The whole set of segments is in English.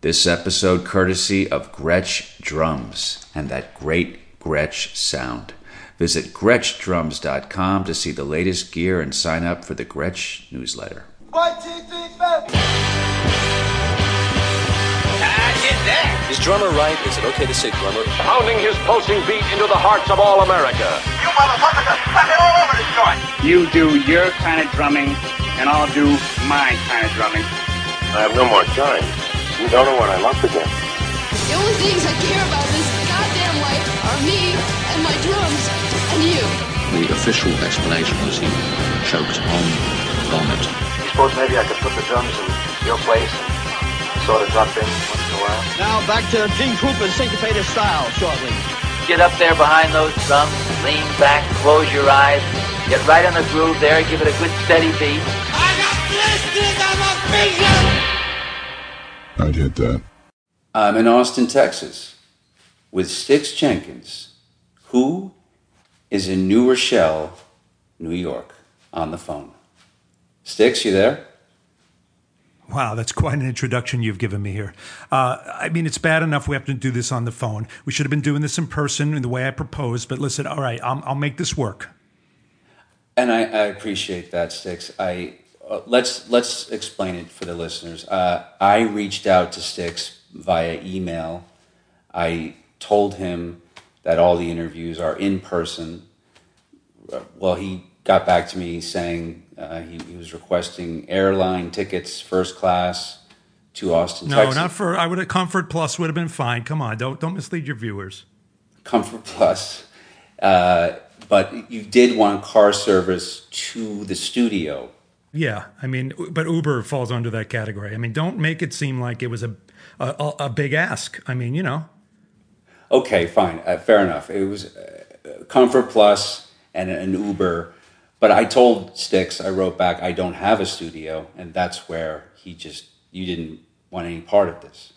This episode courtesy of Gretsch Drums and that great Gretsch sound. Visit GretschDrums.com to see the latest gear and sign up for the Gretsch newsletter. 1, 2, 3, 4. Is drummer right? Is it okay to say drummer? Pounding his pulsing beat into the hearts of all America. You motherfuckers are fucking all over this joint. You do your kind of drumming, and I'll do my kind of drumming. I have no more time. You don't know what I'm up against. The only things I care about in this goddamn life are me and my drums and you. The official explanation was he choked on vomit. You suppose maybe I could put the drums in your place and sort of drop in once in a while? Now back to Gene Krupa's syncopated style shortly. Get up there behind those drums, lean back, close your eyes, get right in the groove there, give it a good steady beat. I got blisters on my fingers. I'd hit that. I'm in Austin, Texas, with Styx Jenkins, who is in New Rochelle, New York, on the phone. Styx, you there? Wow, that's quite an introduction you've given me here. I mean, it's bad enough we have to do this on the phone. We should have been doing this in person in the way I proposed, but listen, all right, I'll make this work. And I appreciate that, Styx. Let's explain it for the listeners. I reached out to Styx via email. I told him that all the interviews are in person. Well, he got back to me saying he was requesting airline tickets, first class, to Austin, Texas. No, not for. I would have Comfort Plus would have been fine. Come on, don't mislead your viewers. Comfort Plus, but you did want car service to the studio. Yeah, I mean, but Uber falls under that category. I mean, don't make it seem like it was a big ask. I mean, you know. Okay, fine, fair enough. It was Comfort Plus and an Uber. But I told Styx, I wrote back, I don't have a studio, and that's where you didn't want any part of this.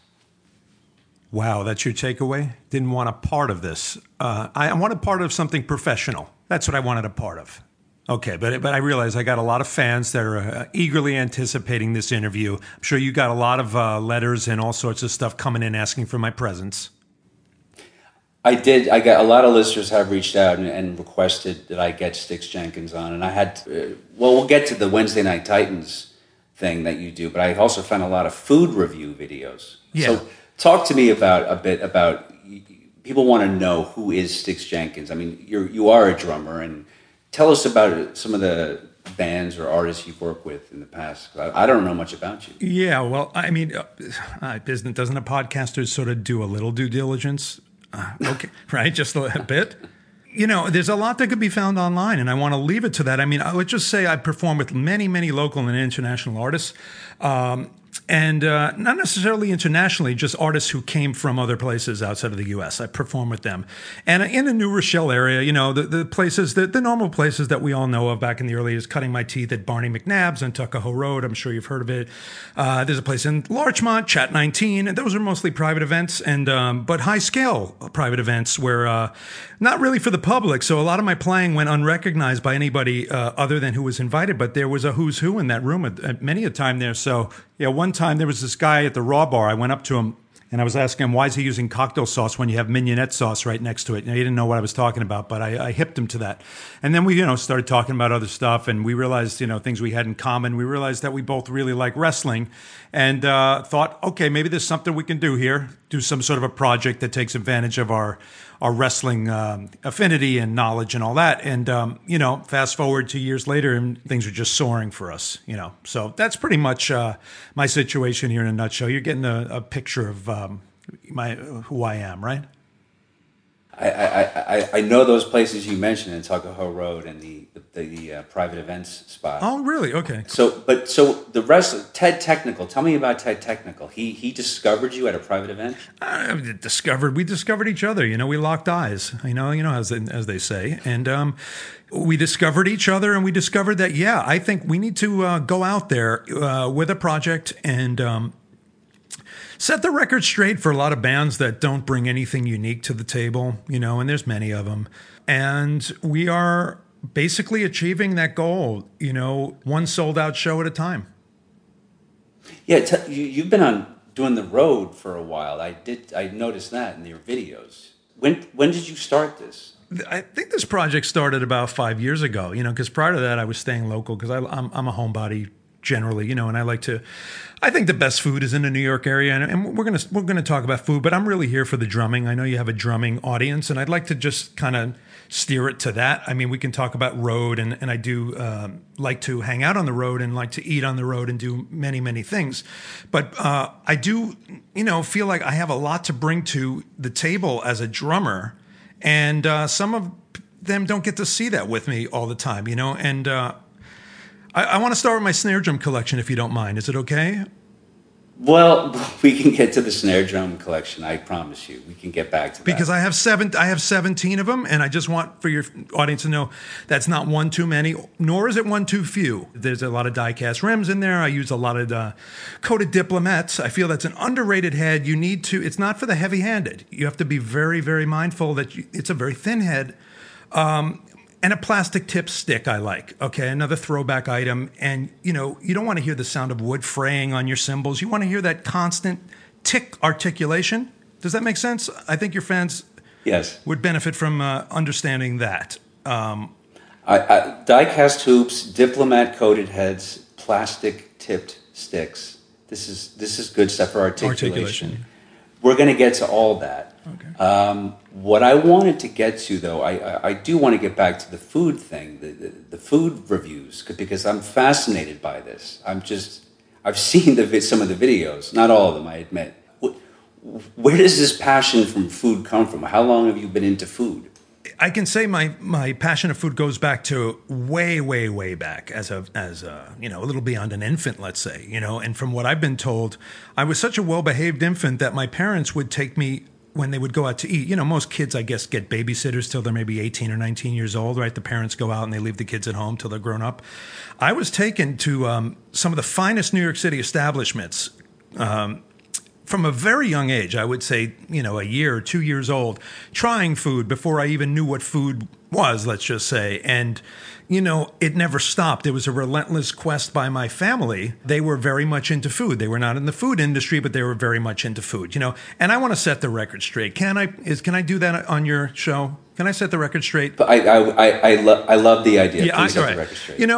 Wow, that's your takeaway? Didn't want a part of this. I wanted part of something professional. That's what I wanted a part of. Okay, but I realize I got a lot of fans that are eagerly anticipating this interview. I'm sure you got a lot of letters and all sorts of stuff coming in asking for my presence. I did. I got a lot of listeners have reached out and requested that I get Styx Jenkins on, and I had. We'll get to the Wednesday Night Titans thing that you do, but I also found a lot of food review videos. Yeah. So talk to me about people want to know who is Styx Jenkins. I mean, you are a drummer, and tell us about some of the bands or artists you've worked with in the past. I don't know much about you. Yeah, well, I mean, doesn't a podcaster sort of do a little due diligence? Okay, right, just a bit. You know, there's a lot that could be found online, and I want to leave it to that. I mean, I would just say I perform with many, many local and international artists. And not necessarily internationally, just artists who came from other places outside of the U.S. I perform with them. And in the New Rochelle area, you know, the places, the normal places that we all know of back in the early days, cutting my teeth at Barney McNabb's on Tuckahoe Road. I'm sure you've heard of it. There's a place in Larchmont, Chat 19. And those are mostly private events, and but high-scale private events where not really for the public. So a lot of my playing went unrecognized by anybody other than who was invited. But there was a who's who in that room at many a time there. So, yeah, one time there was this guy at the Raw Bar. I went up to him and I was asking him, why is he using cocktail sauce when you have mignonette sauce right next to it? And he didn't know what I was talking about, but I hipped him to that. And then we, started talking about other stuff, and we realized, things we had in common. We realized that we both really like wrestling, and thought, okay, maybe there's something we can do here, do some sort of a project that takes advantage of our wrestling affinity and knowledge and all that. And, fast forward 2 years later, and things are just soaring for us, So that's pretty much my situation here in a nutshell. You're getting a picture of who I am, right? I know those places you mentioned in Tuckahoe Road and the private events spot. Oh, really? Okay. So the rest, Ted Technical. Tell me about Ted Technical. He discovered you at a private event. We discovered each other. We locked eyes. As they say, and we discovered each other, and we discovered that I think we need to go out there with a project and. Set the record straight for a lot of bands that don't bring anything unique to the table, and there's many of them. And we are basically achieving that goal, one sold out show at a time. Yeah, you've been on doing the road for a while. I noticed that in your videos. When did you start this? I think this project started about 5 years ago, because prior to that I was staying local because I'm a homebody generally, and I think the best food is in the New York area, and we're gonna talk about food, but I'm really here for the drumming. I know you have a drumming audience, and I'd like to just kind of steer it to that. I mean, we can talk about road, and I do like to hang out on the road and like to eat on the road and do many, many things. But I do, feel like I have a lot to bring to the table as a drummer, and some of them don't get to see that with me all the time, and I want to start with my snare drum collection, if you don't mind. Is it okay? Well, we can get to the snare drum collection. I promise you, we can get back to that. Because I have 17 of them, and I just want for your audience to know that's not one too many, nor is it one too few. There's a lot of die-cast rims in there. I use a lot of coated diplomats. I feel that's an underrated head. It's not for the heavy-handed. You have to be very, very mindful that it's a very thin head. And a plastic tip stick I like, okay, another throwback item. And, you don't want to hear the sound of wood fraying on your cymbals. You want to hear that constant tick articulation. Does that make sense? I think your fans would benefit from understanding that. Die-cast hoops, diplomat-coated heads, plastic-tipped sticks. This is good stuff for articulation. We're going to get to all that. Okay. What I wanted to get to, though, I do want to get back to the food thing, the food reviews, because I'm fascinated by this. I've seen some of the videos, not all of them, I admit. Where does this passion from food come from? How long have you been into food? I can say my passion of food goes back to way, way, way back as a little beyond an infant, let's say, and from what I've been told, I was such a well-behaved infant that my parents would take me when they would go out to eat. Most kids, I guess, get babysitters till they're maybe 18 or 19 years old, right? The parents go out and they leave the kids at home till they're grown up. I was taken to some of the finest New York City establishments from a very young age. I would say, a year or 2 years old, trying food before I even knew what food was, let's just say. And, it never stopped. It was a relentless quest by my family. They were very much into food. They were not in the food industry, but they were very much into food, And I want to set the record straight. Can I do that on your show? Can I set the record straight? But I love the idea. Yeah, Please set the record straight.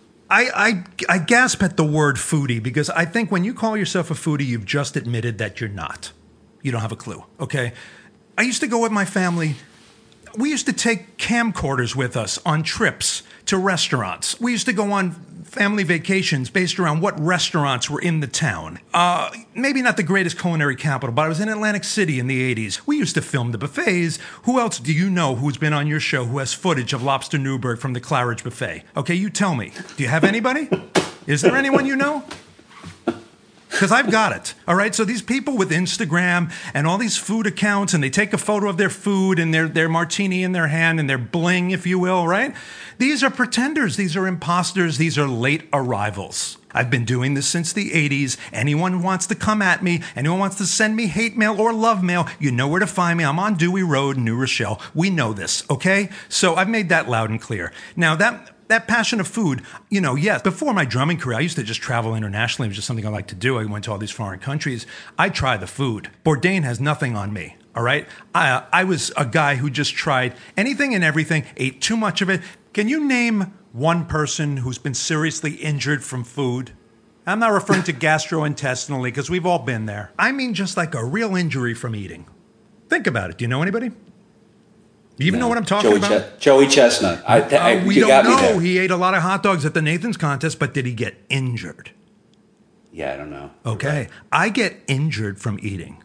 I gasp at the word foodie because I think when you call yourself a foodie, you've just admitted that you're not. You don't have a clue, okay? I used to go with my family. We used to take camcorders with us on trips to restaurants. We used to go on family vacations based around what restaurants were in the town. Maybe not the greatest culinary capital, but I was in Atlantic City in the 80s. We used to film the buffets. Who else do you know who's been on your show who has footage of Lobster Newburgh from the Claridge Buffet? Okay, you tell me. Do you have anybody? Is there anyone you know? Because I've got it, all right? So these people with Instagram and all these food accounts, and they take a photo of their food and their martini in their hand and their bling, if you will, right? These are pretenders. These are imposters. These are late arrivals. I've been doing this since the 80s. Anyone wants to come at me, anyone wants to send me hate mail or love mail, you know where to find me. I'm on Dewey Road, New Rochelle. We know this, okay? So I've made that loud and clear. Now, that passion of food, yes, before my drumming career, I used to just travel internationally. It was just something I liked to do. I went to all these foreign countries. I tried the food. Bourdain has nothing on me, all right? I was a guy who just tried anything and everything, ate too much of it. Can you name one person who's been seriously injured from food? I'm not referring to gastrointestinally, because we've all been there. I mean just like a real injury from eating. Think about it. Do you know anybody? You even know what I'm talking about? Joey Chestnut. We don't know. He ate a lot of hot dogs at the Nathan's contest, but did he get injured? Yeah, I don't know. Okay. Right. I get injured from eating.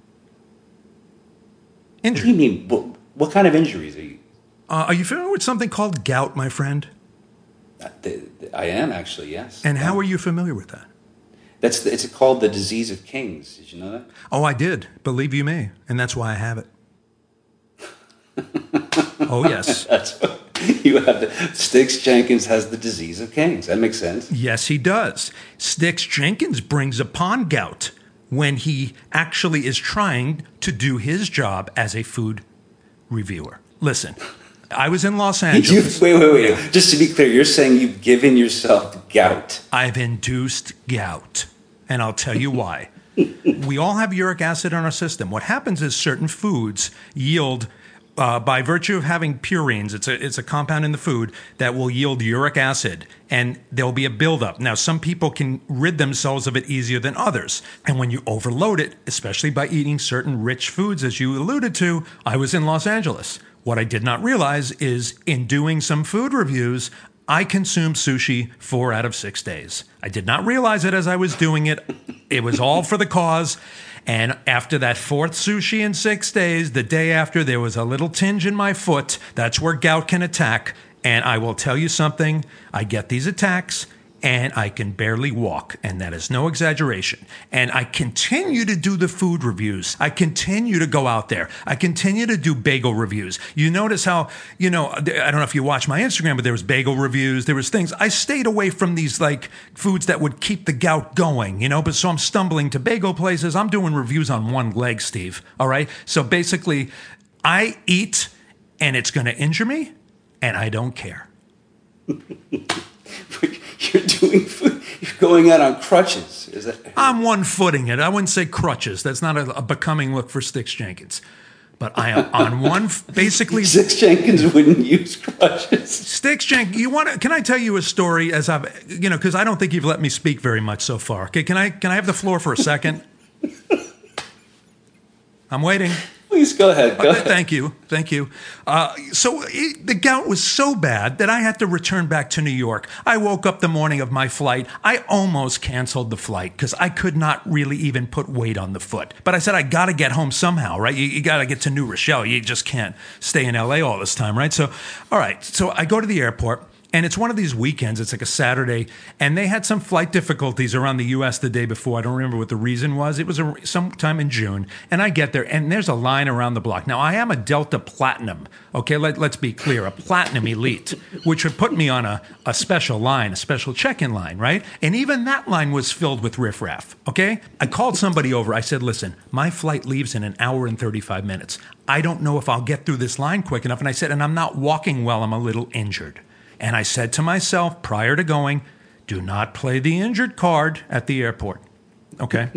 Injured. What do you mean? What kind of injuries are you? Are you familiar with something called gout, my friend? I am, actually, yes. And how are you familiar with that? It's called the disease of kings. Did you know that? Oh, I did. Believe you me. And that's why I have it. Oh, yes. That's what you have. Sticks Jenkins has the disease of kings. That makes sense. Yes, he does. Sticks Jenkins brings upon gout when he actually is trying to do his job as a food reviewer. Listen, I was in Los Angeles. Wait. Just to be clear, you're saying you've given yourself gout. I've induced gout, and I'll tell you why. We all have uric acid in our system. What happens is certain foods yield, by virtue of having purines, it's a compound in the food that will yield uric acid, and there'll be a buildup. Now, some people can rid themselves of it easier than others. And when you overload it, especially by eating certain rich foods, as you alluded to, I was in Los Angeles. What I did not realize is in doing some food reviews, I consumed sushi 4 out of 6 days. I did not realize it as I was doing it. It was all for the cause. And after that 4th sushi in 6 days, the day after, there was a little tinge in my foot. That's where gout can attack. And I will tell you something. I get these attacks, and I can barely walk. And that is no exaggeration. And I continue to do the food reviews. I continue to go out there. I continue to do bagel reviews. You notice how, I don't know if you watch my Instagram, but there was bagel reviews. There was things. I stayed away from these like foods that would keep the gout going, but so I'm stumbling to bagel places. I'm doing reviews on one leg, Steve. All right. So basically I eat and it's going to injure me and I don't care. You're doing food. You're going out on crutches. Is that? I'm one-footing it. I wouldn't say crutches. That's not a becoming look for Styx Jenkins. But I am on one, basically. Styx Jenkins wouldn't use crutches. Styx Jenkins, can I tell you a story as I've, because I don't think you've let me speak very much so far. Okay, can I have the floor for a second? I'm waiting. Please go ahead. Go ahead. Thank you. So the gout was so bad that I had to return back to New York. I woke up the morning of my flight. I almost canceled the flight because I could not really even put weight on the foot. But I said, I got to get home somehow, right? You got to get to New Rochelle. You just can't stay in LA all this time, right? So, all right. So I go to the airport. And it's one of these weekends, it's like a Saturday, and they had some flight difficulties around the U.S. the day before. I don't remember what the reason was. It was sometime in June. And I get there, and there's a line around the block. Now, I am a Delta Platinum, okay? Let's be clear, a Platinum Elite, which would put me on a special line, a special check-in line, right? And even that line was filled with riffraff, okay? I called somebody over. I said, listen, my flight leaves in 1 hour and 35 minutes. I don't know if I'll get through this line quick enough. And I said, and I'm not walking well. I'm a little injured. And I said to myself prior to going, do not play the injured card at the airport. Okay?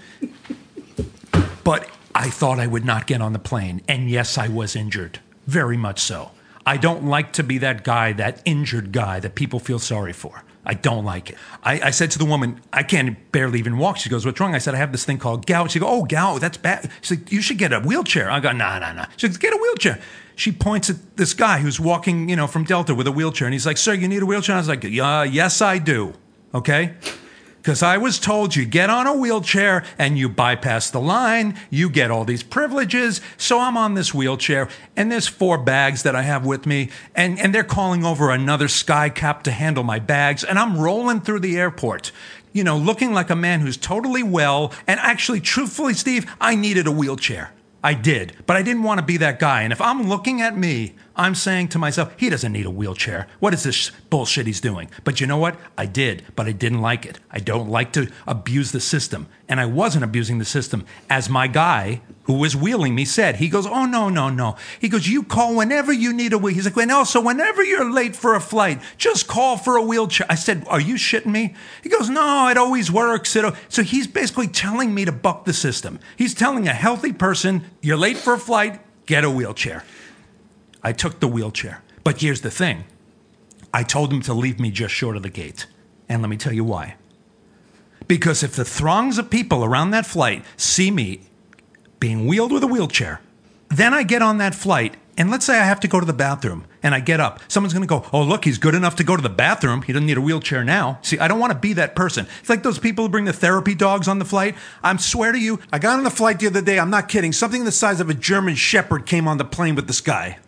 But I thought I would not get on the plane. And yes, I was injured. Very much so. I don't like to be that guy, that injured guy that people feel sorry for. I don't like it. I said to the woman, I can't barely even walk. She goes, what's wrong? I said, I have this thing called gout. She goes, oh, gout, that's bad. She's like, you should get a wheelchair. I go, no. She goes, get a wheelchair. She points at this guy who's walking, from Delta with a wheelchair. And he's like, sir, you need a wheelchair? I was like, yes, I do. Okay? Because I was told you get on a wheelchair and you bypass the line, you get all these privileges. So I'm on this wheelchair and there's 4 bags that I have with me and they're calling over another sky cap to handle my bags. And I'm rolling through the airport, looking like a man who's totally well. And actually, truthfully, Steve, I needed a wheelchair. I did, but I didn't want to be that guy. And if I'm looking at me, I'm saying to myself, he doesn't need a wheelchair. What is this bullshit he's doing? But you know what? I did, but I didn't like it. I don't like to abuse the system. And I wasn't abusing the system. As my guy who was wheeling me said, he goes, oh, no. He goes, you call whenever you need a wheel. He's like, and also whenever you're late for a flight, just call for a wheelchair. I said, are you shitting me? He goes, no, it always works. So he's basically telling me to buck the system. He's telling a healthy person, you're late for a flight, get a wheelchair. I took the wheelchair. But here's the thing. I told him to leave me just short of the gate. And let me tell you why. Because if the throngs of people around that flight see me being wheeled with a wheelchair, then I get on that flight, and let's say I have to go to the bathroom, and I get up. Someone's going to go, oh, look, he's good enough to go to the bathroom. He doesn't need a wheelchair now. See, I don't want to be that person. It's like those people who bring the therapy dogs on the flight. I swear to you, I got on the flight the other day. I'm not kidding. Something the size of a German Shepherd came on the plane with this guy.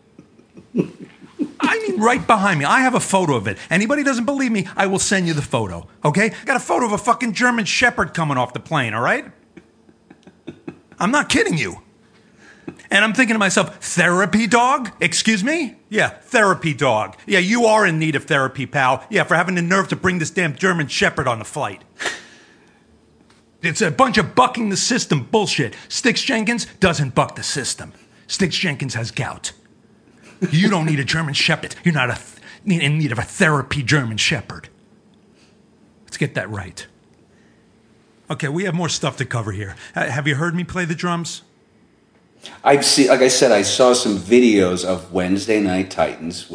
I mean, right behind me. I have a photo of it. Anybody doesn't believe me, I will send you the photo, okay? I got a photo of a fucking German Shepherd coming off the plane, all right? I'm not kidding you. And I'm thinking to myself, therapy dog? Excuse me? Yeah, therapy dog. Yeah, you are in need of therapy, pal. Yeah, for having the nerve to bring this damn German Shepherd on the flight. It's a bunch of bucking the system bullshit. Styx Jenkins doesn't buck the system. Styx Jenkins has gout. You don't need a German Shepherd. You're not in need of a therapy German Shepherd. Let's get that right. Okay, we have more stuff to cover here. Have you heard me play the drums? I've seen, like I said, I saw some videos of Wednesday Night Titans,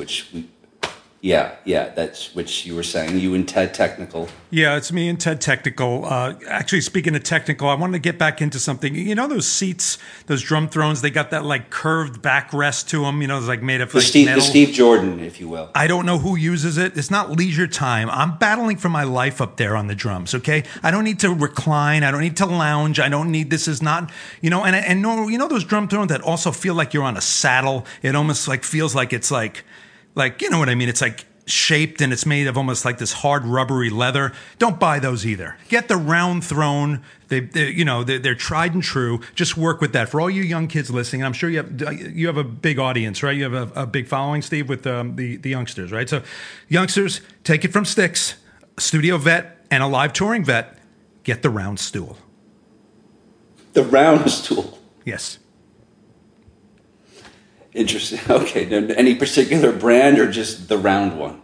that's which you were saying, you and Ted Technical. Yeah, it's me and Ted Technical. Actually, speaking of technical, I wanted to get back into something. You know those seats, those drum thrones, they got that like curved backrest to them, it's like made of like metal. The Steve Jordan, if you will. I don't know who uses it. It's not leisure time. I'm battling for my life up there on the drums, okay? I don't need to recline. I don't need to lounge. This is not, and no, those drum thrones that also feel like you're on a saddle. It almost like feels like it's like, you know what I mean? It's like shaped and it's made of almost like this hard rubbery leather. Don't buy those either. Get the round throne. They're tried and true. Just work with that. For all you young kids listening, I'm sure you have a big audience, right? You have a big following, Steve, with the youngsters, right? So youngsters, take it from Styx, a studio vet and a live touring vet. Get the round stool. The round stool? Yes. Interesting. Okay. Any particular brand or just the round one?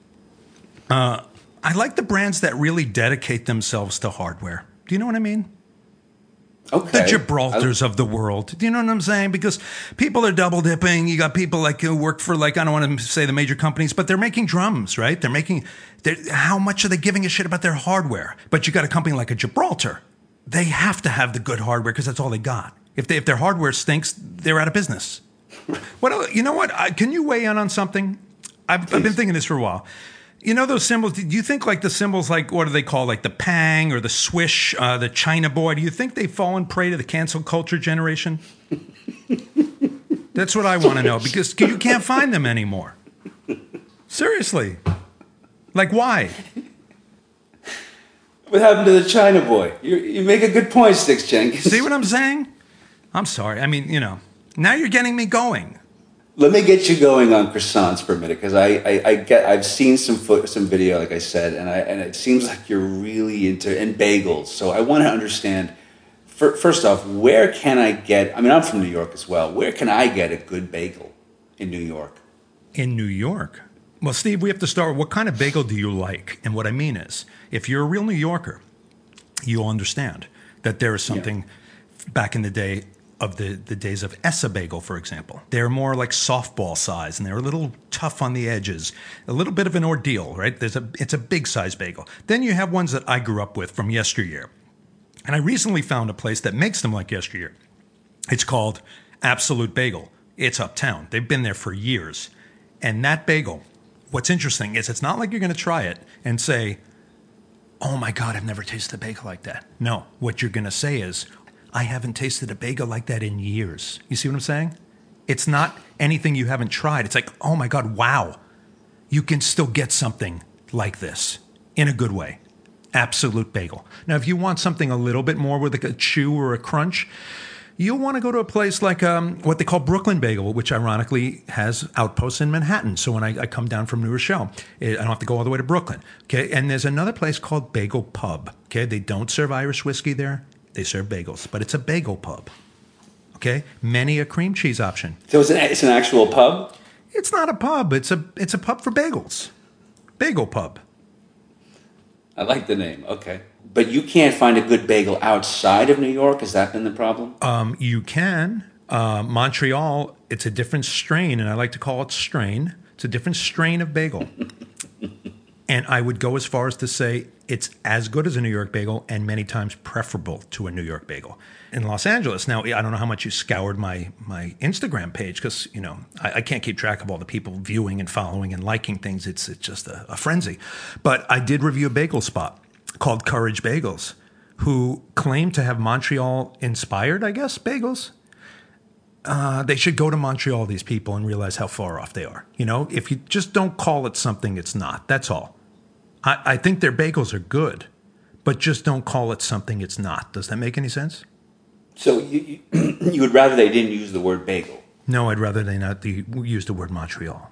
I like the brands that really dedicate themselves to hardware. Do you know what I mean? Okay. The Gibraltars of the world. Do you know what I'm saying? Because people are double dipping. You got people like who work for I don't want to say the major companies, but they're making drums, right? How much are they giving a shit about their hardware? But you got a company like a Gibraltar. They have to have the good hardware because that's all they got. If their hardware stinks, they're out of business. You know what? Can you weigh in on something? I've been thinking this for a while. You know those symbols? Do you think like the symbols like, what do they call, like the Pang or the Swish, the China Boy? Do you think they've fallen prey to the cancel culture generation? That's what I want to know because you can't find them anymore. Seriously. Like why? What happened to the China Boy? You make a good point, Styx Jenkins. See what I'm saying? I'm sorry. I mean, now you're getting me going. Let me get you going on croissants for a minute because I've seen some video, like I said, and it seems like you're really into bagels. So I want to understand. First off, where can I get? I mean, I'm from New York as well. Where can I get a good bagel in New York? In New York? Well, Steve, we have to start with what kind of bagel do you like? And what I mean is, if you're a real New Yorker, you'll understand that there is something back in the day of the days of Essa Bagel, for example. They're more like softball size, and they're a little tough on the edges. A little bit of an ordeal, right? It's a big size bagel. Then you have ones that I grew up with from yesteryear. And I recently found a place that makes them like yesteryear. It's called Absolute Bagel. It's uptown. They've been there for years. And that bagel, what's interesting is it's not like you're going to try it and say, oh my God, I've never tasted a bagel like that. No, what you're going to say is, I haven't tasted a bagel like that in years. You see what I'm saying? It's not anything you haven't tried. It's like, oh my God, wow. You can still get something like this in a good way. Absolute Bagel. Now, if you want something a little bit more with like a chew or a crunch, you'll want to go to a place like what they call Brooklyn Bagel, which ironically has outposts in Manhattan. So when I come down from New Rochelle, I don't have to go all the way to Brooklyn. Okay, and there's another place called Bagel Pub. Okay, they don't serve Irish whiskey there. They serve bagels, but it's a bagel pub. Okay, many a cream cheese option. So it's an actual pub? It's not a pub. It's a pub for bagels. Bagel Pub. I like the name. Okay, but you can't find a good bagel outside of New York. Has that been the problem? You can. Montreal. It's a different strain, and I like to call it strain. It's a different strain of bagel. And I would go as far as to say it's as good as a New York bagel and many times preferable to a New York bagel. In Los Angeles, now, I don't know how much you scoured my Instagram page because, I can't keep track of all the people viewing and following and liking things. It's just a frenzy. But I did review a bagel spot called Courage Bagels, who claim to have Montreal-inspired, I guess, bagels. They should go to Montreal, these people, and realize how far off they are. If you just don't call it something it's not, that's all. I think their bagels are good, but just don't call it something it's not. Does that make any sense? So you would rather they didn't use the word bagel? No, I'd rather they not use the word Montreal.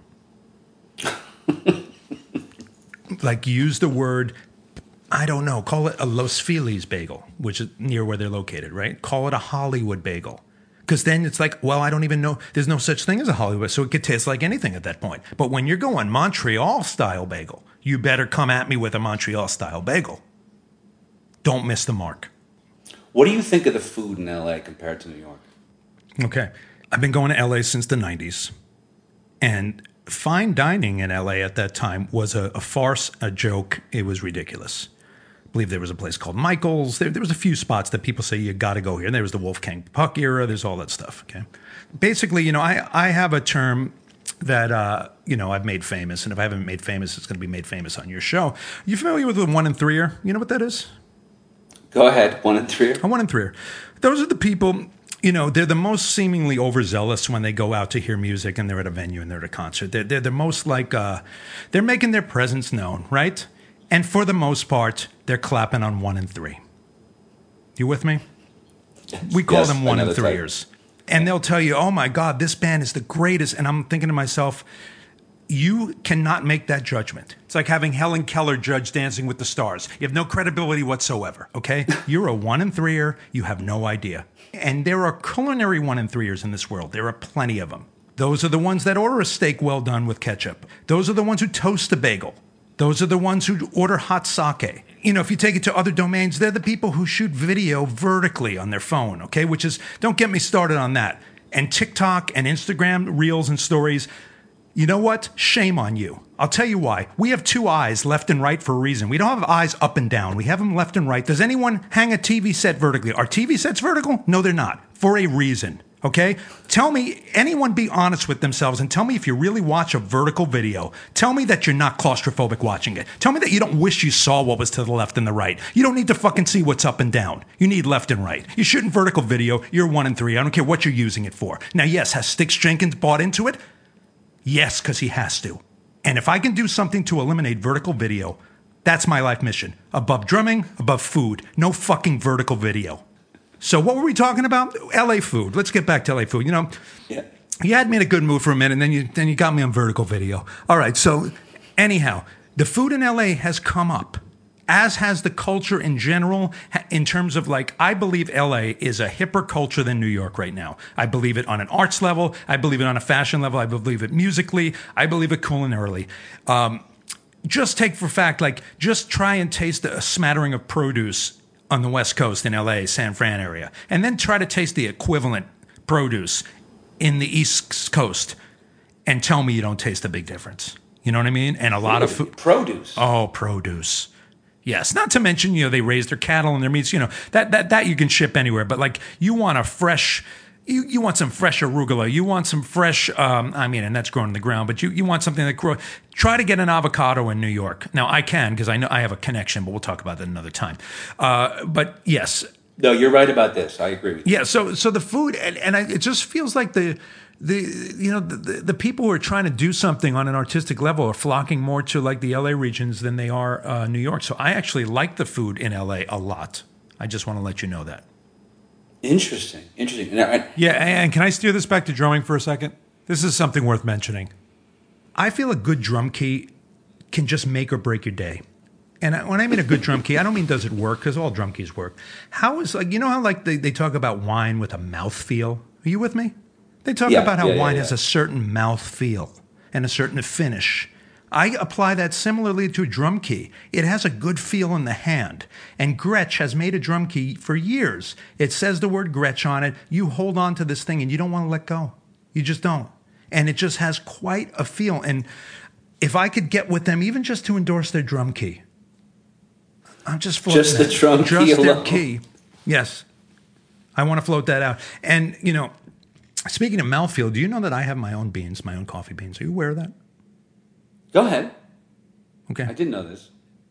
Like use the word, I don't know, call it a Los Feliz bagel, which is near where they're located, right? Call it a Hollywood bagel. Because then it's like, well, I don't even know. There's no such thing as a Hollywood, so it could taste like anything at that point. But when you're going Montreal-style bagel, you better come at me with a Montreal-style bagel. Don't miss the mark. What do you think of the food in LA compared to New York? Okay. I've been going to LA since the 90s. And fine dining in LA at that time was a farce, a joke. It was ridiculous. I believe there was a place called Michael's. There was a few spots that people say you got to go here. There was the Wolfgang Puck era. There's all that stuff. Okay. Basically, I have a term that, I've made famous. And if I haven't made famous, it's going to be made famous on your show. Are you familiar with the 1 and 3er? You know what that is? Go ahead. 1 and 3er? A 1 and 3er. Those are the people, they're the most seemingly overzealous when they go out to hear music and they're at a venue and they're at a concert. They're the most like, they're making their presence known, right? And for the most part, they're clapping on 1 and 3. You with me? We call them 1 and 3ers. And they'll tell you, oh my God, this band is the greatest. And I'm thinking to myself, you cannot make that judgment. It's like having Helen Keller judge Dancing with the Stars. You have no credibility whatsoever, okay? You're a 1 and 3er. You have no idea. And there are culinary 1 and 3ers in this world. There are plenty of them. Those are the ones that order a steak well done with ketchup. Those are the ones who toast a bagel. Those are the ones who order hot sake. If you take it to other domains, they're the people who shoot video vertically on their phone, okay? Which is, don't get me started on that. And TikTok and Instagram reels and stories, you know what? Shame on you. I'll tell you why. We have 2 eyes, left and right, for a reason. We don't have eyes up and down. We have them left and right. Does anyone hang a TV set vertically? Are TV sets vertical? No, they're not. For a reason. Okay? Tell me, anyone be honest with themselves and tell me if you really watch a vertical video. Tell me that you're not claustrophobic watching it. Tell me that you don't wish you saw what was to the left and the right. You don't need to fucking see what's up and down. You need left and right. You're shooting vertical video. You're 1 and 3. I don't care what you're using it for. Now, yes, has Styx Jenkins bought into it? Yes, because he has to. And if I can do something to eliminate vertical video, that's my life mission. Above drumming, above food. No fucking vertical video. So what were we talking about? LA food. Let's get back to LA food. Yeah. You had me in a good mood for a minute, and then you got me on vertical video. All right, so anyhow, the food in LA has come up, as has the culture in general, in terms of I believe LA is a hipper culture than New York right now. I believe it on an arts level. I believe it on a fashion level. I believe it musically. I believe it culinarily. Just take for fact, just try and taste a smattering of produce on the West Coast in LA, San Fran area, and then try to taste the equivalent produce in the East Coast and tell me you don't taste a big difference. You know what I mean? And a lot of food. Produce. Oh, produce. Yes. Not to mention, they raise their cattle and their meats, that you can ship anywhere. But you want a fresh, you want some fresh arugula. You want some fresh, and that's grown in the ground, but you want something that grows. Try to get an avocado in New York. Now, I can because I know I have a connection, but we'll talk about that another time. But yes. No, you're right about this. I agree with you. Yeah, so the food, it just feels like the people who are trying to do something on an artistic level are flocking more to the LA regions than they are New York. So I actually like the food in LA a lot. I just want to let you know that. Interesting. And can I steer this back to drumming for a second? This is something worth mentioning. I feel a good drum key can just make or break your day. And when I mean a good drum key, I don't mean does it work, because all drum keys work. How is, how they talk about wine with a mouthfeel? Are you with me? They talk about how wine has a certain mouthfeel and a certain finish. I apply that similarly to a drum key. It has a good feel in the hand. And Gretsch has made a drum key for years. It says the word Gretsch on it. You hold on to this thing and you don't want to let go. You just don't. And it just has quite a feel. And if I could get with them, even just to endorse their drum key, I'm just floating just the drum just key their alone. Key. Yes. I want to float that out. And, speaking of mouthfeel, do you know that I have my own beans, my own coffee beans? Are you aware of that? Go ahead. Okay. I didn't know this.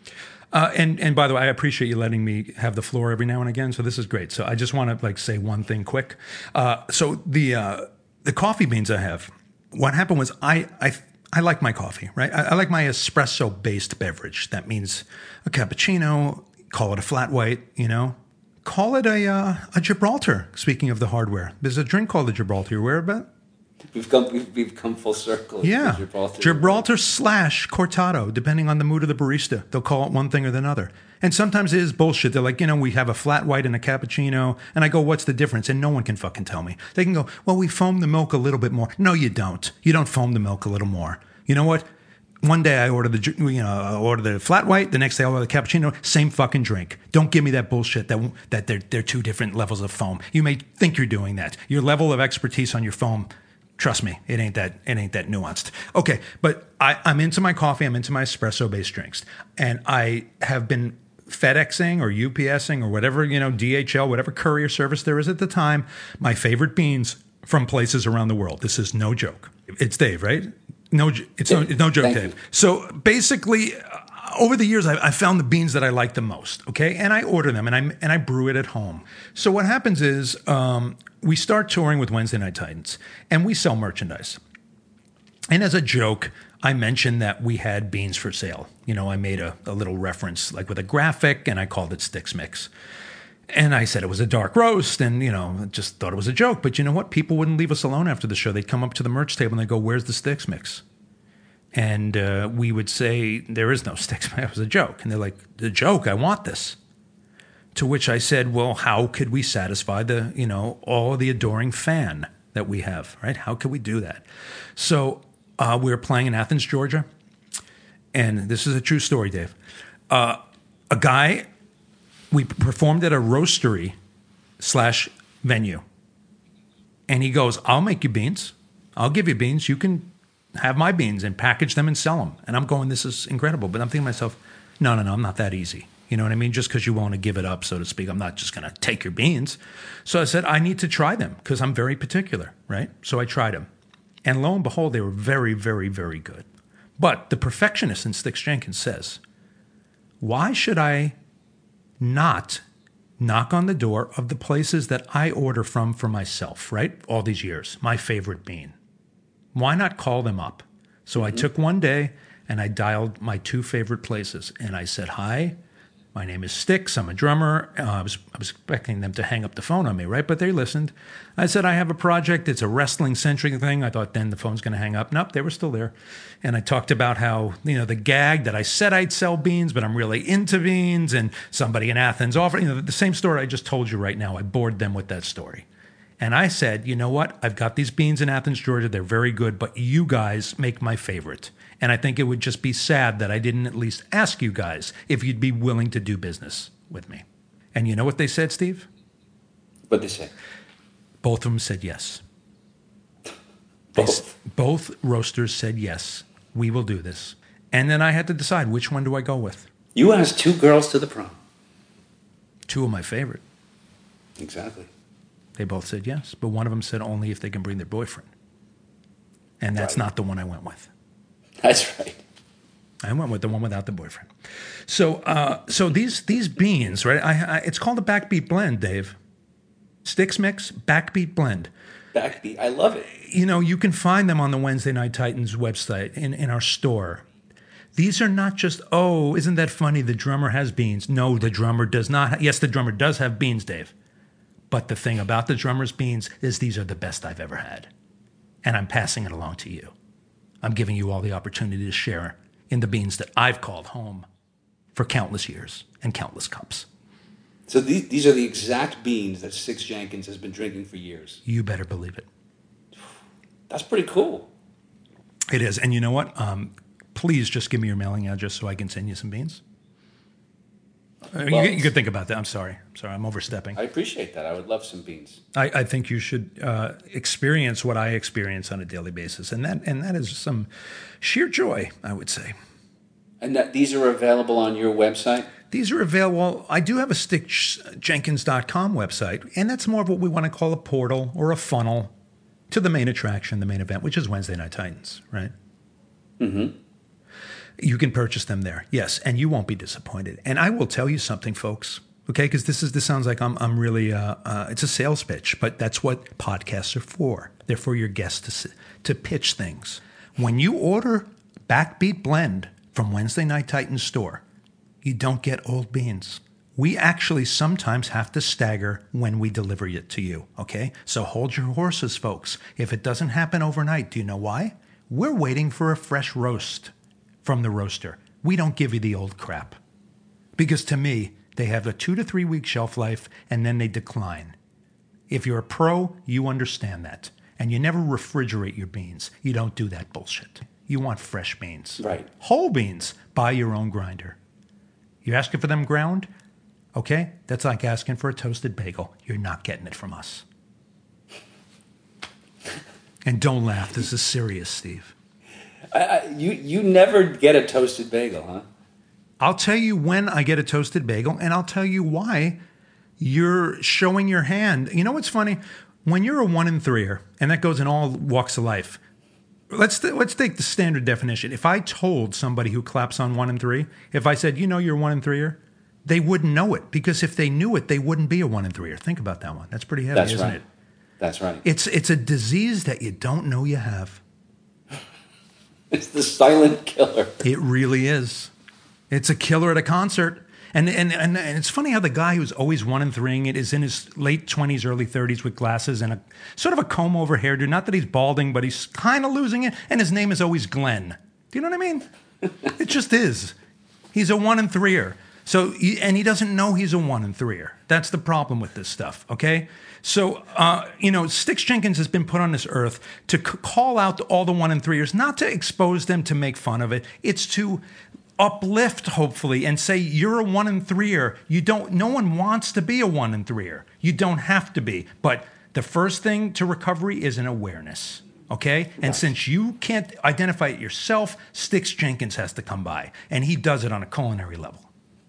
And by the way, I appreciate you letting me have the floor every now and again. So this is great. So I just want to say one thing quick. So the coffee beans I have, what happened was I like my coffee, right? I like my espresso-based beverage. That means a cappuccino, call it a flat white, Call it a Gibraltar, speaking of the hardware. There's a drink called the Gibraltar. You aware of that? We've come full circle. Yeah. Gibraltar / Cortado, depending on the mood of the barista. They'll call it one thing or the other. And sometimes it is bullshit. They're like, we have a flat white and a cappuccino. And I go, what's the difference? And no one can fucking tell me. They can go, well, we foam the milk a little bit more. No, you don't. You don't foam the milk a little more. You know what? One day I order the flat white. The next day I order the cappuccino. Same fucking drink. Don't give me that bullshit that they're two different levels of foam. You may think you're doing that. Your level of expertise on your foam, trust me, it ain't that nuanced. Okay, but I'm into my coffee. I'm into my espresso-based drinks, and I have been FedExing or UPSing or whatever, DHL, whatever courier service there is at the time, my favorite beans from places around the world. This is no joke. It's Dave, right? It's no joke, Dave. So basically, over the years, I found the beans that I like the most. Okay, and I order them, and I brew it at home. So what happens is we start touring with Wednesday Night Titans, and we sell merchandise. And as a joke, I mentioned that we had beans for sale. I made a little reference, like with a graphic, and I called it Sticks Mix. And I said it was a dark roast, and, just thought it was a joke. But you know what? People wouldn't leave us alone after the show. They'd come up to the merch table and they'd go, "Where's the Sticks Mix?" And we would say, "There is no Sticks Mix." It was a joke. And they're like, "The joke? I want this." To which I said, "Well, how could we satisfy all the adoring fan that we have, right? How could we do that?" So we were playing in Athens, Georgia. And this is a true story, Dave. A guy... We performed at a roastery / venue. And he goes, "I'll make you beans. I'll give you beans. You can have my beans and package them and sell them." And I'm going, this is incredible. But I'm thinking to myself, no, I'm not that easy. You know what I mean? Just because you want to give it up, so to speak, I'm not just going to take your beans. So I said, I need to try them because I'm very particular, right? So I tried them. And lo and behold, they were very, very, very good. But the perfectionist in Sticks Jenkins says, why should I not knock on the door of the places that I order from for myself, right? All these years, my favorite bean. Why not call them up? So I took one day and I dialed my two favorite places and I said, "Hi, my name is Sticks. I'm a drummer." I was expecting them to hang up the phone on me, right? But they listened. I said, "I have a project. It's a wrestling-centric thing." I thought then the phone's going to hang up. Nope, they were still there. And I talked about how, the gag that I said I'd sell beans, but I'm really into beans. And somebody in Athens offered, the same story I just told you right now. I bored them with that story. And I said, "You know what? I've got these beans in Athens, Georgia. They're very good, but you guys make my favorite. And I think it would just be sad that I didn't at least ask you guys if you'd be willing to do business with me." And you know what they said, Steve? What'd they say? Both of them said yes. Both? Both roasters said yes, we will do this. And then I had to decide, which one do I go with? You asked 2 girls to the prom. 2 of my favorite. Exactly. They both said yes, but one of them said only if they can bring their boyfriend. And that's not the one I went with. That's right. I went with the one without the boyfriend. So these beans, right? It's called a backbeat blend, Dave. Sticks Mix, backbeat blend. Backbeat, I love it. You can find them on the Wednesday Night Titans website in our store. These are not just, "Oh, isn't that funny? The drummer has beans." No, the drummer does not. Yes, the drummer does have beans, Dave. But the thing about the drummer's beans is these are the best I've ever had. And I'm passing it along to you. I'm giving you all the opportunity to share in the beans that I've called home for countless years and countless cups. So these are the exact beans that Sticks Jenkins has been drinking for years. You better believe it. That's pretty cool. It is. And you know what? Please just give me your mailing address so I can send you some beans. You could think about that. I'm sorry, I'm overstepping. I appreciate that. I would love some beans. I think you should experience what I experience on a daily basis, and that is some sheer joy, I would say. And these are available on your website? These are available. I do have a SticksJenkins.com website, and that's more of what we want to call a portal or a funnel to the main attraction, the main event, which is Wednesday Night Titans, right? Mm-hmm. You can purchase them there, yes, and you won't be disappointed. And I will tell you something, folks, okay? Because this sounds like I'm really it's a sales pitch, but that's what podcasts are for. They're for your guests to pitch things. When you order Backbeat Blend from Wednesday Night Titans store, you don't get old beans. We actually sometimes have to stagger when we deliver it to you, okay? So hold your horses, folks. If it doesn't happen overnight, do you know why? We're waiting for a fresh roast from the roaster. We don't give you the old crap. Because to me, they have a 2 to 3 week shelf life and then they decline. If you're a pro, you understand that. And you never refrigerate your beans. You don't do that bullshit. You want fresh beans. Right. Whole beans. Buy your own grinder. You're asking for them ground? Okay, that's like asking for a toasted bagel. You're not getting it from us. And don't laugh. This is serious, Steve. You never get a toasted bagel, huh? I'll tell you when I get a toasted bagel, and I'll tell you why you're showing your hand. You know what's funny? When you're a 1 and 3er, and that goes in all walks of life, let's take the standard definition. If I told somebody who claps on 1 and 3, if I said, you're 1 and 3er, they wouldn't know it, because if they knew it, they wouldn't be a 1 and 3er. Think about that one. That's pretty heavy, isn't it? That's right. It's a disease that you don't know you have. It's the silent killer. It really is. It's a killer at a concert. And it's funny how the guy who's always 1 and 3ing it is in his late 20s, early 30s with glasses and a sort of a comb-over hairdo. Not that he's balding, but he's kind of losing it. And his name is always Glenn. Do you know what I mean? It just is. He's a 1 and 3er. So, and he doesn't know he's a 1 and 3er. That's the problem with this stuff, okay? So, Styx Jenkins has been put on this earth to call out all the 1 and 3ers, not to expose them, to make fun of it. It's to uplift, hopefully, and say, you're a 1 and 3er. No one wants to be a 1 and 3er. You don't have to be. But the first thing to recovery is an awareness, okay? And Right. since you can't identify it yourself, Styx Jenkins has to come by. And he does it on a culinary level.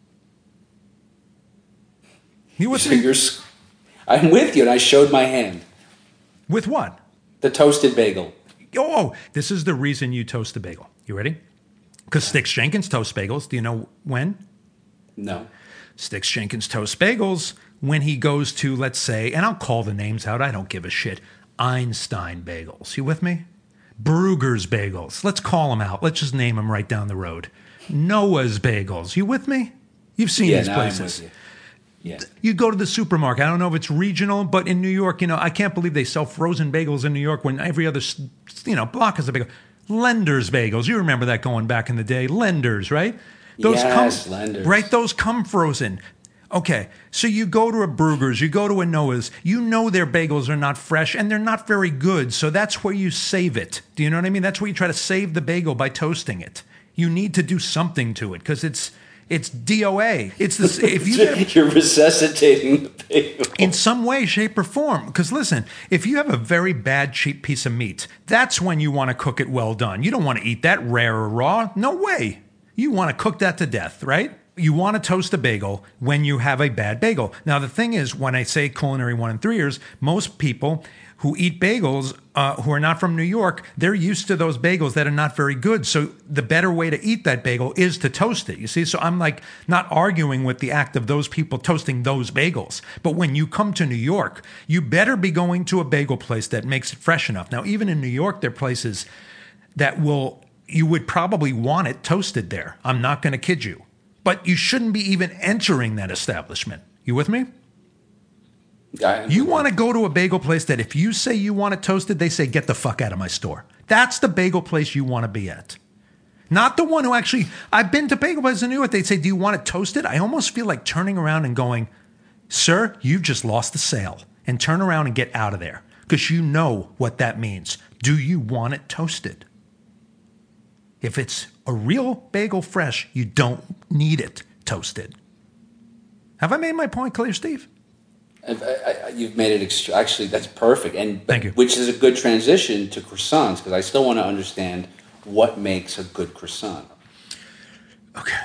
You with me? I'm with you, and I showed my hand. With what? The toasted bagel. Oh, this is the reason you toast the bagel. You ready? Because Styx Jenkins toasts bagels. Do you know when? No. Styx Jenkins toasts bagels when he goes to, let's say, and I'll call the names out, I don't give a shit, Einstein Bagels. You with me? Bruegger's Bagels. Let's call them out. Let's just name them right down the road. Noah's Bagels. You with me? You've seen these now places. I'm with you. Yeah. You go to the supermarket. I don't know if it's regional, but in New York, I can't believe they sell frozen bagels in New York when every other, block has a bagel. Lender's Bagels. You remember that going back in the day. Lender's, right? Lender's. Right, those come frozen. Okay, so you go to a Bruegger's, you go to a Noah's, you know their bagels are not fresh and they're not very good, so that's where you save it. Do you know what I mean? That's where you try to save the bagel by toasting it. You need to do something to it because it's DOA. It's this. If You're resuscitating the bagel in some way, shape, or form. Because listen, if you have a very bad, cheap piece of meat, that's when you want to cook it well done. You don't want to eat that rare or raw. No way. You want to cook that to death, right? You want to toast a bagel when you have a bad bagel. Now, the thing is, when I say culinary 1 and 3ers, most people who eat bagels who are not from New York, they're used to those bagels that are not very good. So the better way to eat that bagel is to toast it, you see? So I'm like not arguing with the act of those people toasting those bagels. But when you come to New York, you better be going to a bagel place that makes it fresh enough. Now, even in New York, there are places that you would probably want it toasted there. I'm not going to kid you. But you shouldn't be even entering that establishment. You with me? You want to go to a bagel place that if you say you want it toasted, they say, get the fuck out of my store. That's the bagel place you want to be at. Not the one who actually, I've been to bagel places in New York, they'd say, do you want it toasted? I almost feel like turning around and going, sir, you've just lost the sale. And turn around and get out of there. Because you know what that means. Do you want it toasted? If it's a real bagel fresh, you don't need it toasted. Have I made my point clear, Steve? You've made it actually. That's perfect, and thank you. Which is a good transition to croissants because I still want to understand what makes a good croissant. Okay,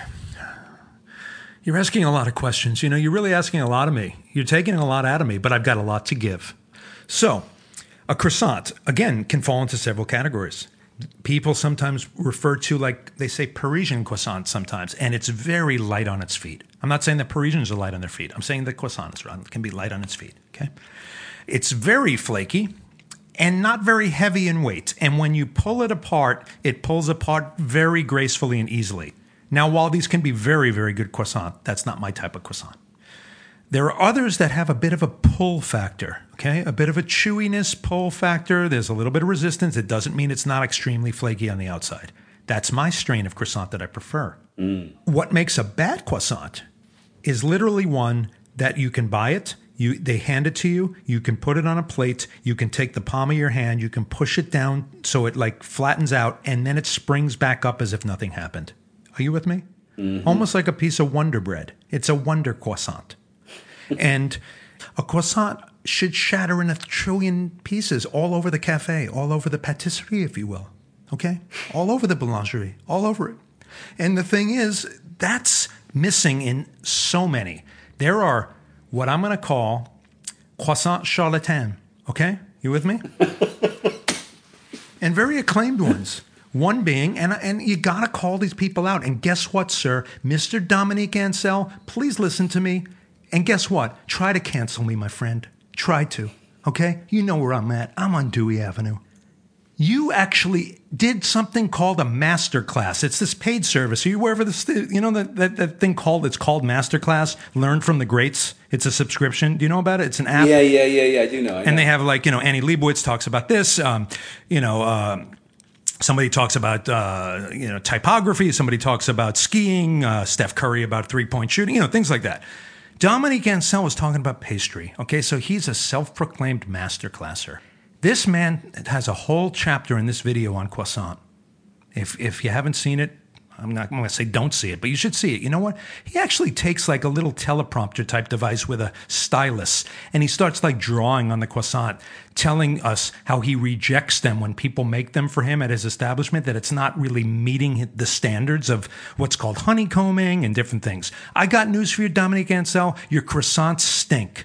you're asking a lot of questions. You're really asking a lot of me. You're taking a lot out of me, but I've got a lot to give. So, a croissant again can fall into several categories. People sometimes refer to, like they say, Parisian croissant sometimes, and it's very light on its feet. I'm not saying that Parisians are light on their feet. I'm saying that croissants can be light on its feet, okay? It's very flaky and not very heavy in weight. And when you pull it apart, it pulls apart very gracefully and easily. Now, while these can be very, very good croissant, that's not my type of croissant. There are others that have a bit of a pull factor, okay? A bit of a chewiness pull factor. There's a little bit of resistance. It doesn't mean it's not extremely flaky on the outside. That's my strain of croissant that I prefer. What makes a bad croissant is literally one that you can buy it, They hand it to you. You can put it on a plate. You can take the palm of your hand. You can push it down so it like flattens out, and then it springs back up as if nothing happened. Are you with me? Mm-hmm. Almost like a piece of Wonder Bread. It's a Wonder croissant. And a croissant should shatter in 1 trillion pieces all over the cafe, all over the patisserie, if you will. Okay? All over the boulangerie, all over it. And the thing is, that's missing in so many. There are what I'm going to call croissant charlatan. Okay? You with me? And very acclaimed ones. One being, and you got to call these people out. And guess what, sir? Mr. Dominique Ansel, please listen to me. And guess what? Try to cancel me, my friend. Try to. Okay? You know where I'm at. I'm on Dewey Avenue. You actually did something called a masterclass. It's this paid service. Are you aware of this? You know that thing it's called Masterclass? Learn from the greats. It's a subscription. Do you know about it? It's an app. Yeah. I do know. And they have Annie Leibovitz talks about this. Somebody talks about typography. Somebody talks about skiing. Steph Curry about 3-point shooting. Things like that. Dominique Ansel was talking about pastry. Okay, so he's a self-proclaimed masterclasser. This man has a whole chapter in this video on croissant. If you haven't seen it, I'm going to say don't see it, but you should see it. You know what? He actually takes like a little teleprompter type device with a stylus, and he starts like drawing on the croissant, telling us how he rejects them when people make them for him at his establishment, that it's not really meeting the standards of what's called honeycombing and different things. I got news for you, Dominique Ansel. Your croissants stink.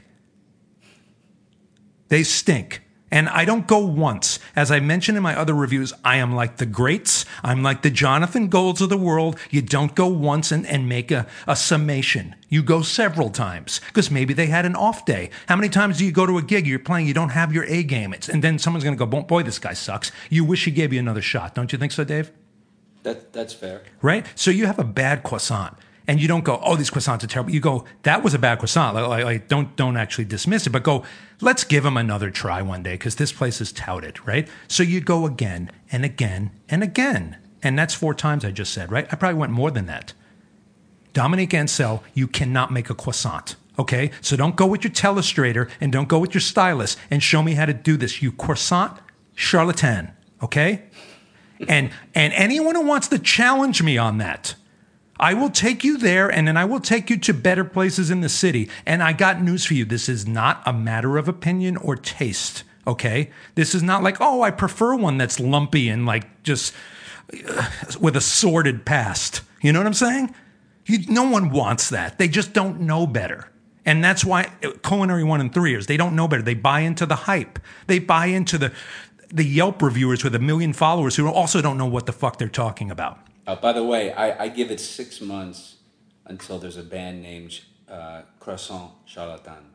They stink. And I don't go once. As I mentioned in my other reviews, I am like the greats. I'm like the Jonathan Golds of the world. You don't go once and make a summation. You go several times because maybe they had an off day. How many times do you go to a gig, you're playing, you don't have your A game, and then someone's going to go, boy, this guy sucks. You wish he gave you another shot. Don't you think so, Dave? That's fair. Right? So you have a bad croissant. And you don't go, oh, these croissants are terrible. You go, that was a bad croissant. Like don't actually dismiss it, but go, let's give them another try one day because this place is touted, right? So you go again and again and again. And that's 4 times I just said, right? I probably went more than that. Dominique Ansel, you cannot make a croissant, okay? So don't go with your telestrator and don't go with your stylus and show me how to do this. You croissant charlatan, okay? And anyone who wants to challenge me on that, I will take you there, and then I will take you to better places in the city. And I got news for you. This is not a matter of opinion or taste, okay? This is not like, oh, I prefer one that's lumpy and like just with a sordid past. You know what I'm saying? No one wants that. They just don't know better. And that's why Culinary 1 and 3ers, they don't know better. They buy into the hype. They buy into the Yelp reviewers with 1 million followers who also don't know what the fuck they're talking about. By the way, I give it 6 months until there's a band named Croissant Charlatan.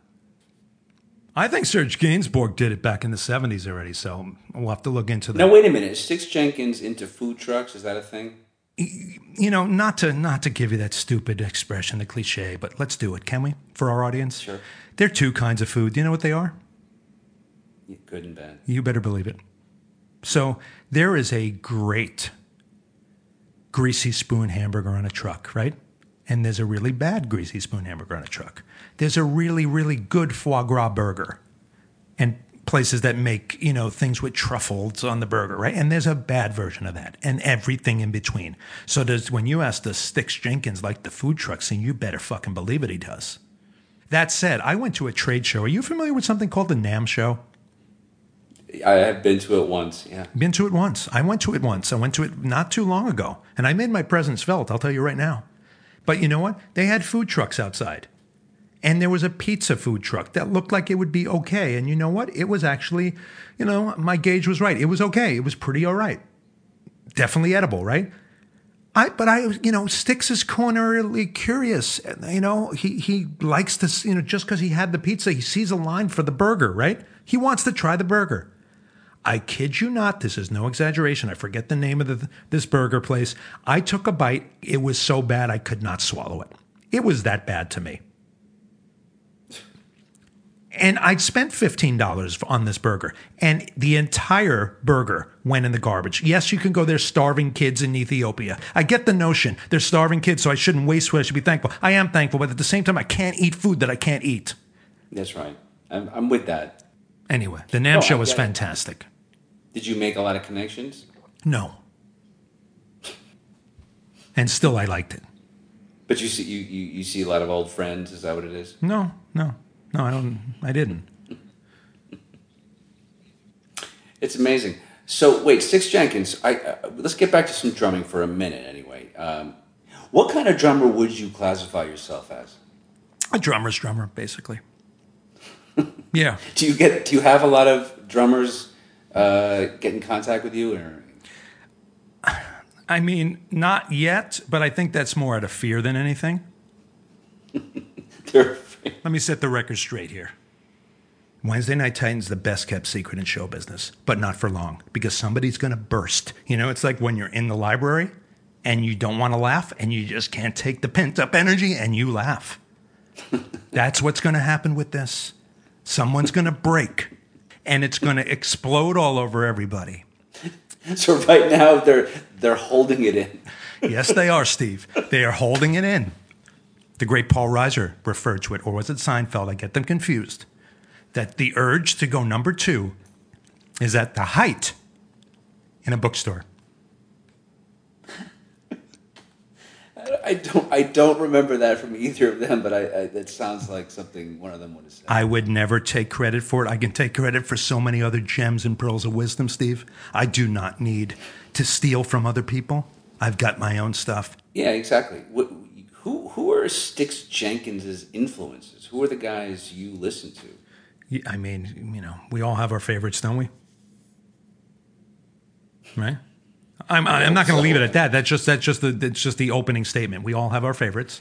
I think Serge Gainsbourg did it back in the 70s already, so we'll have to look into that. Now, wait a minute. Is Sticks Jenkins into food trucks? Is that a thing? Not to give you that stupid expression, the cliche, but let's do it, can we, for our audience? Sure. There are 2 kinds of food. Do you know what they are? Good and bad. You better believe it. So there is a great greasy spoon hamburger on a truck, right? And there's a really bad greasy spoon hamburger on a truck. There's a really, really good foie gras burger and places that make, things with truffles on the burger, right? And there's a bad version of that and everything in between. So when you ask the Sticks Jenkins like the food truck scene, you better fucking believe it, he does. That said, I went to a trade show. Are you familiar with something called the NAMM show? I have been to it once, yeah. Been to it once. I went to it once. I went to it not too long ago. And I made my presence felt, I'll tell you right now. But you know what? They had food trucks outside. And there was a pizza food truck that looked like it would be okay. And you know what? It was actually, my gauge was right. It was okay. It was pretty all right. Definitely edible, right? Sticks is culinarily curious. He likes to, just because he had the pizza, he sees a line for the burger, right? He wants to try the burger. I kid you not, this is no exaggeration. I forget the name of this burger place. I took a bite. It was so bad I could not swallow it. It was that bad to me. And I'd spent $15 on this burger, and the entire burger went in the garbage. Yes, you can go, there's starving kids in Ethiopia. I get the notion. There's starving kids, so I shouldn't waste food. I should be thankful. I am thankful, but at the same time, I can't eat food that I can't eat. That's right. I'm with that. Anyway, the NAMM show was fantastic. Did you make a lot of connections? No. And still, I liked it. But you see a lot of old friends. Is that what it is? No, I don't. I didn't. It's amazing. So wait, Sticks Jenkins. Let's get back to some drumming for a minute, anyway. What kind of drummer would you classify yourself as? A drummer's drummer, basically. Yeah. Do you have a lot of drummers get in contact with you, or? I mean, not yet, but I think that's more out of fear than anything. Let me set the record straight here. Wednesday Night Titan's the best kept secret in show business, but not for long, because somebody's going to burst. You know, it's like when you're in the library and you don't want to laugh and you just can't take the pent up energy and you laugh. That's what's going to happen with this. Someone's going to break and it's going to explode all over everybody. So right now they're holding it in. Yes, they are, Steve. They are holding it in. The great Paul Reiser referred to it, or was it Seinfeld? I get them confused. That the urge to go number 2 is at the height in a bookstore. I don't remember that from either of them, but that sounds like something one of them would have said. I would never take credit for it. I can take credit for so many other gems and pearls of wisdom, Steve. I do not need to steal from other people. I've got my own stuff. Yeah, exactly. Who are Sticks Jenkins' influences? Who are the guys you listen to? Yeah, I mean, you know, we all have our favorites, don't we? Right? I'm not going to leave it at that. That's just the opening statement. We all have our favorites.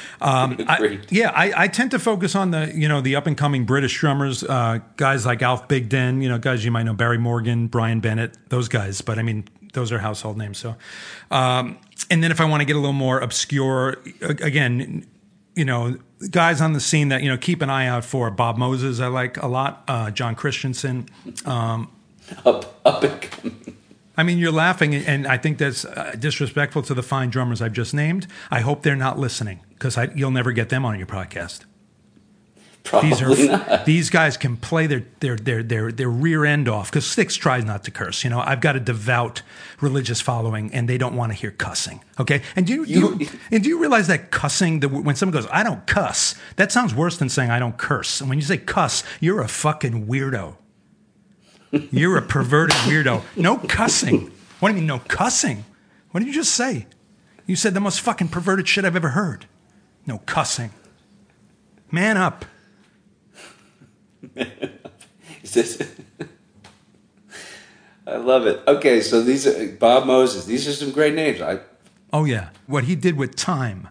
I tend to focus on the up and coming British drummers, guys like Alf Bigden, guys you might know, Barry Morgan, Brian Bennett, those guys. But I mean, those are household names. So, and then if I want to get a little more obscure, again, guys on the scene that keep an eye out for. Bob Moses, I like a lot. John Christensen, up and coming. I mean, you're laughing, and I think that's disrespectful to the fine drummers I've just named. I hope they're not listening, because you'll never get them on your podcast. Probably not. These guys can play their rear end off, because Sticks tries not to curse. I've got a devout religious following, and they don't want to hear cussing. Okay, and do you realize that cussing? When someone goes, "I don't cuss," that sounds worse than saying "I don't curse." And when you say cuss, you're a fucking weirdo. You're a perverted weirdo. No cussing. What do you mean, no cussing? What did you just say? You said the most fucking perverted shit I've ever heard. No cussing. Man up. I love it. Okay, so these are Bob Moses. These are some great names. Oh, yeah. What he did with time.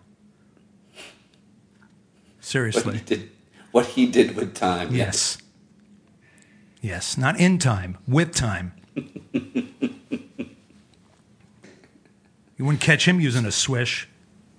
Seriously. What he did with time. Yes. Yes, not in time, with time. You wouldn't catch him using a swish.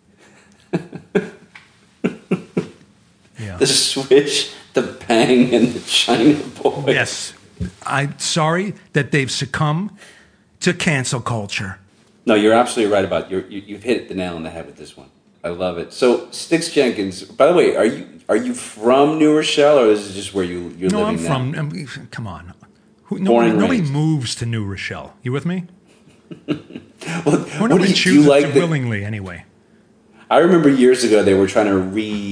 Yeah. The swish, the bang, and the China boy. Yes. I'm sorry that they've succumbed to cancel culture. No, you're absolutely right about you've hit the nail on the head with this one. I love it. So, Sticks Jenkins, by the way, are you from New Rochelle, or is it just where you're living now? No, I'm from, come on. Nobody moves to New Rochelle. You with me? Nobody chooses it willingly, anyway. I remember years ago they were trying to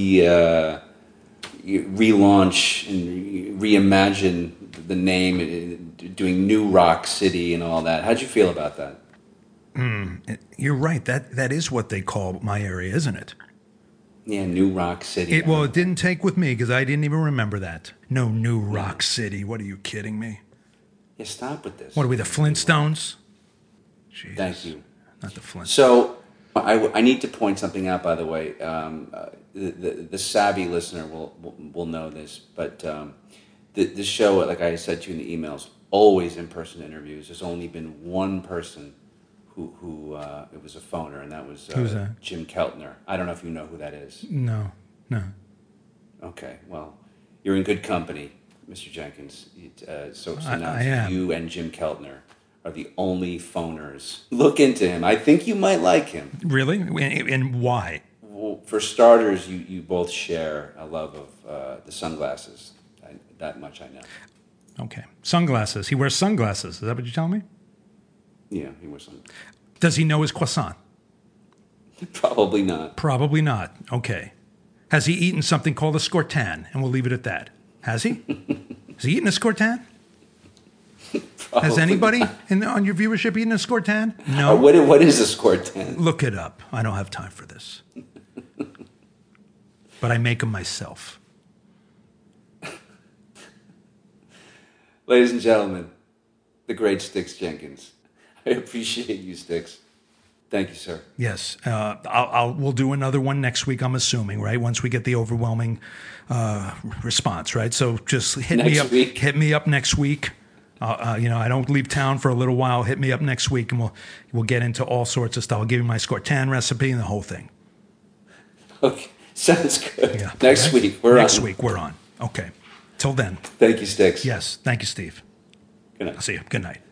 relaunch and reimagine the name, doing New Rock City and all that. How'd you feel about that? You're right. That is what they call my area, isn't it? Yeah, New Rock City. It didn't take with me because I didn't even remember that. No, New Rock City. What are you kidding me? Yeah, stop with this. What are we, the Flintstones? Jesus. Thank you. Not the Flintstones. So I need to point something out, by the way. The savvy listener will know this, but the show, like I said to you in the emails, always in-person interviews. There's only been one person who it was a phoner, and that was Who's that? Jim Keltner. I don't know if you know who that is. No. Okay, well, you're in good company, Mr. Jenkins. So now I am. You and Jim Keltner are the only phoners. Look into him. I think you might like him. Really? And why? Well, for starters, you both share a love of the sunglasses. That much I know. Okay. Sunglasses. He wears sunglasses. Is that what you're telling me? Yeah, he wears sunglasses. Does he know his croissant? Probably not. Probably not. Okay. Has he eaten something called a scortan? And we'll leave it at that. Has he? Has he eaten a scortan? Has anybody on your viewership eaten a scortan? No. What is a scortan? Look it up. I don't have time for this. But I make them myself. Ladies and gentlemen, the great Styx Jenkins. I appreciate you, Styx. Thank you, sir. Yes. We'll do another one next week, I'm assuming, right? Once we get the overwhelming response, right? So just hit me up next week. I don't leave town for a little while. Hit me up next week, and we'll get into all sorts of stuff. I'll give you my scortan recipe and the whole thing. Okay, sounds good. Yeah. Next week we're on. Okay. Till then. Thank you, Styx. Yes. Thank you, Steve. Good night. I'll see you. Good night.